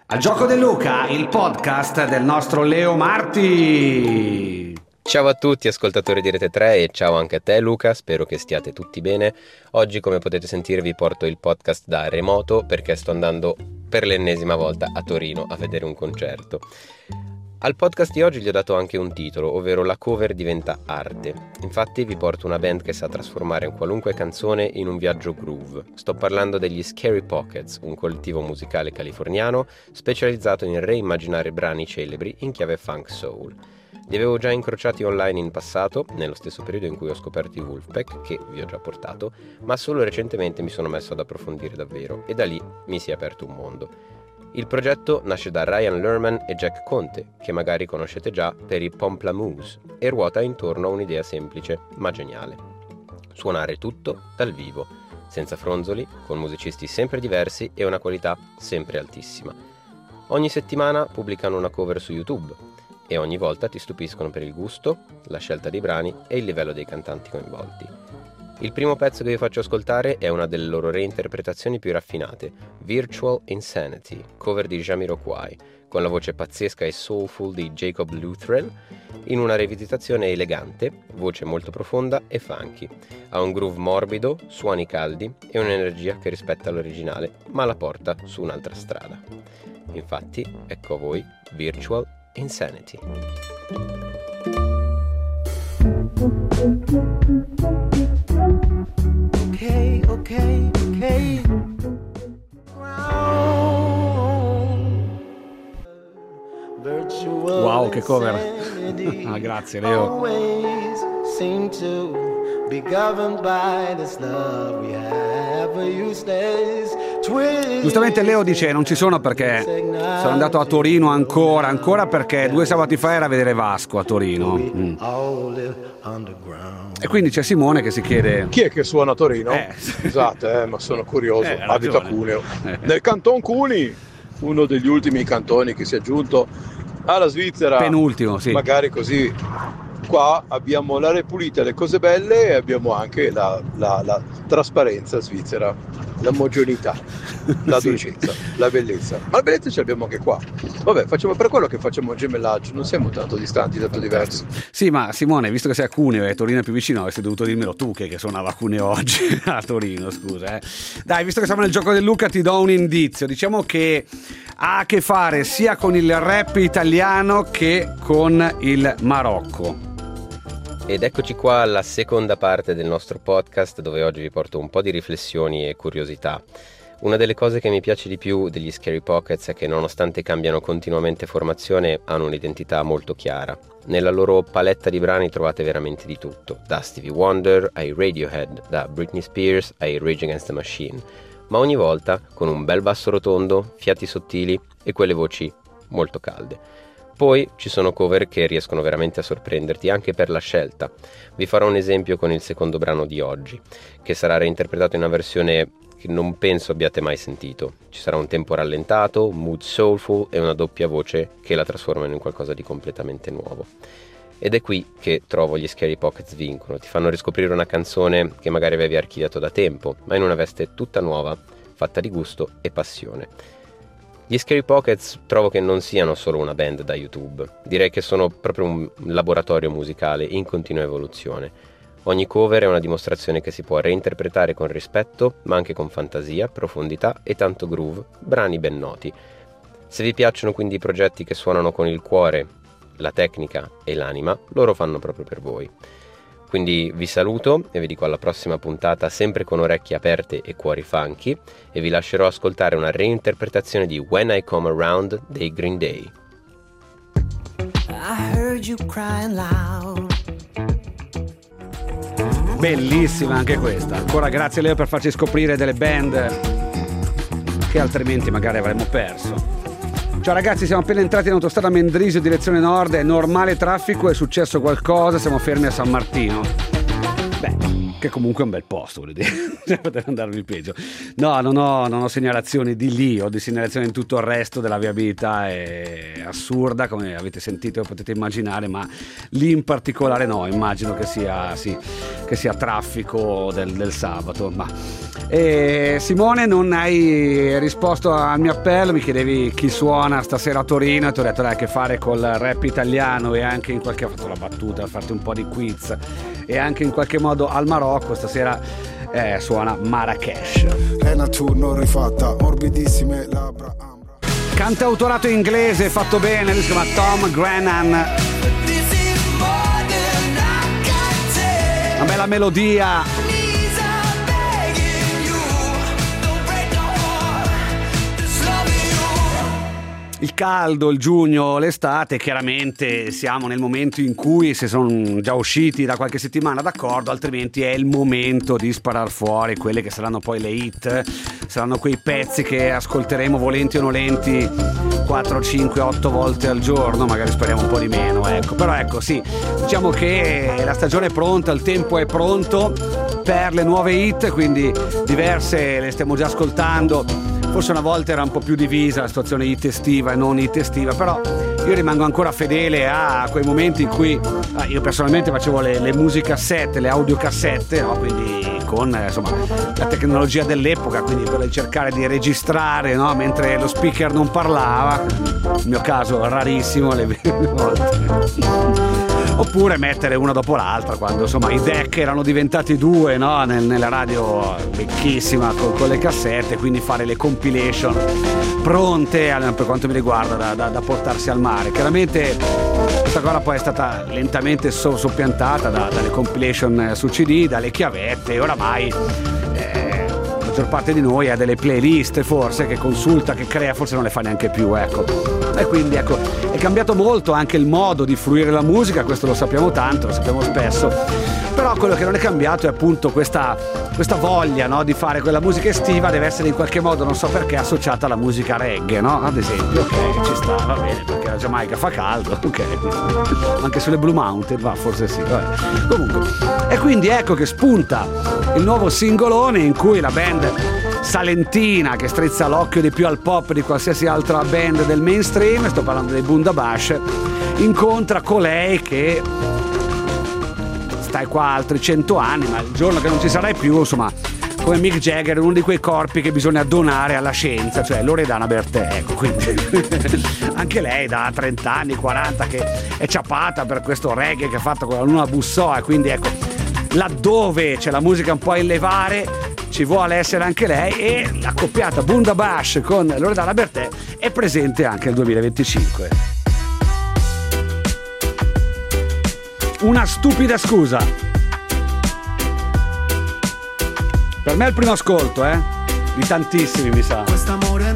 Al Gioco di Luca, il podcast del nostro Leo Marti. Ciao a tutti ascoltatori di Rete 3 e ciao anche a te Luca, spero che stiate tutti bene. Oggi, come potete sentire, vi porto il podcast da remoto perché sto andando per l'ennesima volta a Torino a vedere un concerto. Al podcast di oggi gli ho dato anche un titolo, ovvero La cover diventa arte. Infatti vi porto una band che sa trasformare un qualunque canzone in un viaggio groove. Sto parlando degli Scary Pockets, un collettivo musicale californiano specializzato in reimmaginare brani celebri in chiave funk soul. Li avevo già incrociati online in passato, nello stesso periodo in cui ho scoperto i Wolfpack, che vi ho già portato, ma solo recentemente mi sono messo ad approfondire davvero e da lì mi si è aperto un mondo. Il progetto nasce da Ryan Lerman e Jack Conte, che magari conoscete già per i Pomplamoose, e ruota intorno a un'idea semplice ma geniale. Suonare tutto dal vivo, senza fronzoli, con musicisti sempre diversi e una qualità sempre altissima. Ogni settimana pubblicano una cover su YouTube e ogni volta ti stupiscono per il gusto, la scelta dei brani e il livello dei cantanti coinvolti. Il primo pezzo che vi faccio ascoltare è una delle loro reinterpretazioni più raffinate, Virtual Insanity, cover di Jamiroquai, con la voce pazzesca e soulful di Jacob Luttrell, in una rivisitazione elegante, voce molto profonda e funky. Ha un groove morbido, suoni caldi e un'energia che rispetta l'originale, ma la porta su un'altra strada. Infatti, ecco a voi Virtual Insanity. Okay. Wow, che cover. Ah, grazie Leo. Giustamente Leo dice non ci sono perché sono andato a Torino ancora perché 2 sabati fa era a vedere Vasco a Torino. E quindi c'è Simone che si chiede chi è che suona a Torino? Scusate, ma sono curioso. Abito a Cuneo, nel Canton Cuni, uno degli ultimi cantoni che si è aggiunto alla Svizzera, penultimo, sì. Magari così. Qua abbiamo l'aria pulita, le cose belle e abbiamo anche la trasparenza svizzera, l'omogeneità, la dolcezza, la bellezza. Ma la bellezza ce l'abbiamo anche qua. Vabbè, facciamo per quello che facciamo il gemellaggio, non siamo tanto distanti, tanto diversi. Sì, ma Simone, visto che sei a Cuneo e Torino è più vicino, avresti dovuto dirmelo tu che suonava a Cuneo oggi a Torino, scusa. Dai, visto che siamo nel Gioco del Luca ti do un indizio. Diciamo che ha a che fare sia con il rap italiano che con il Marocco. Ed eccoci qua alla seconda parte del nostro podcast, dove oggi vi porto un po' di riflessioni e curiosità. Una delle cose che mi piace di più degli Scary Pockets è che, nonostante cambiano continuamente formazione, hanno un'identità molto chiara. Nella loro paletta di brani trovate veramente di tutto, da Stevie Wonder ai Radiohead, da Britney Spears ai Rage Against the Machine, ma ogni volta con un bel basso rotondo, fiati sottili e quelle voci molto calde. Poi ci sono cover che riescono veramente a sorprenderti anche per la scelta. Vi farò un esempio con il secondo brano di oggi, che sarà reinterpretato in una versione che non penso abbiate mai sentito. Ci sarà un tempo rallentato, un mood soulful e una doppia voce che la trasformano in qualcosa di completamente nuovo. Ed è qui che trovo gli Scary Pockets vincono, ti fanno riscoprire una canzone che magari avevi archiviato da tempo, ma in una veste tutta nuova, fatta di gusto e passione. Gli Scary Pockets trovo che non siano solo una band da YouTube, direi che sono proprio un laboratorio musicale in continua evoluzione. Ogni cover è una dimostrazione che si può reinterpretare con rispetto, ma anche con fantasia, profondità e tanto groove, brani ben noti. Se vi piacciono quindi i progetti che suonano con il cuore, la tecnica e l'anima, loro fanno proprio per voi. Quindi vi saluto e vi dico alla prossima puntata, sempre con orecchie aperte e cuori funky, e vi lascerò ascoltare una reinterpretazione di When I Come Around dei Green Day. I heard you crying loud. Bellissima anche questa. Ancora grazie Leo per farci scoprire delle band che altrimenti magari avremmo perso. Ciao ragazzi, siamo appena entrati in autostrada Mendrisio direzione nord, è normale traffico, è successo qualcosa, siamo fermi a San Martino. Che comunque è un bel posto, voglio dire, poteva andarvi peggio. No, non ho segnalazioni di lì, ho di segnalazioni in tutto il resto della viabilità, è assurda, come avete sentito e potete immaginare, ma lì in particolare no, immagino che sia traffico del sabato. Simone, non hai risposto al mio appello, mi chiedevi chi suona stasera a Torino e ti ho detto dai, che fare col rap italiano e anche in qualche, ho fatto la battuta, ho fatto un po' di quiz e anche in qualche modo al Marocco stasera suona Marrakesh. È non rifatta, morbidissime labbra ambra. Cantautorato inglese fatto bene, lui si chiama Tom Grennan. Una bella melodia. Il caldo, il giugno, l'estate, chiaramente siamo nel momento in cui, se sono già usciti da qualche settimana, d'accordo, altrimenti è il momento di sparar fuori quelle che saranno poi le hit, saranno quei pezzi che ascolteremo volenti o nolenti 4, 5, 8 volte al giorno, magari speriamo un po' di meno, ecco. Però ecco, sì, diciamo che la stagione è pronta, il tempo è pronto per le nuove hit, quindi diverse le stiamo già ascoltando. Forse una volta era un po' più divisa la situazione hit estiva e non hit estiva, però io rimango ancora fedele a quei momenti in cui io personalmente facevo le musicassette, le audiocassette, no? Quindi con insomma la tecnologia dell'epoca, quindi per cercare di registrare, no? Mentre lo speaker non parlava, nel mio caso rarissimo le volte. Oppure mettere una dopo l'altra quando insomma i deck erano diventati 2, no? Nella radio vecchissima con le cassette, quindi fare le compilation pronte per quanto mi riguarda da portarsi al mare. Chiaramente questa cosa poi è stata lentamente soppiantata dalle compilation su CD, dalle chiavette, e oramai la maggior parte di noi ha delle playlist forse che consulta, che crea, forse non le fa neanche più, ecco. E quindi ecco, è cambiato molto anche il modo di fruire la musica, questo lo sappiamo tanto, lo sappiamo spesso, però quello che non è cambiato è appunto questa voglia, no, di fare quella musica estiva, deve essere in qualche modo, non so perché, associata alla musica reggae, no? Ad esempio, ok, ci sta, va bene, perché la Giamaica fa caldo, ok, anche sulle Blue Mountain, ma forse sì, vabbè. Comunque, e quindi ecco che spunta il nuovo singolone in cui la band salentina, che strizza l'occhio di più al pop di qualsiasi altra band del mainstream, sto parlando dei Bundabash, incontra colei che stai qua altri 100 anni, ma il giorno che non ci sarai più, insomma, come Mick Jagger, uno di quei corpi che bisogna donare alla scienza, cioè Loredana Bertè, ecco, quindi anche lei da 30 anni, 40, che è ciapata per questo reggae che ha fatto con la Luna Bussoa, quindi ecco, laddove c'è la musica un po' a illevare ci vuole essere anche lei, e l'accoppiata Bundabash con Loredana Bertè è presente anche nel 2025. Una stupida scusa. Per me è il primo ascolto, di tantissimi, mi sa. Quest'amore